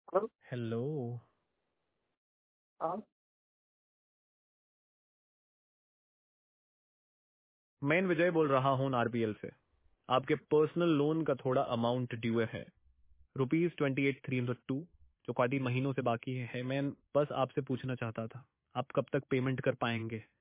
Hello. Hello. हाँ। मैं विजय बोल रहा हूँ आरबीएल से। आपके पर्सनल लोन का थोड़ा अमाउंट ड्यू है, ₹28,302, जो काफी महीनों से बाकी है। मैं बस आपसे पूछना चाहता था, आप कब तक पेमेंट कर पाएंगे?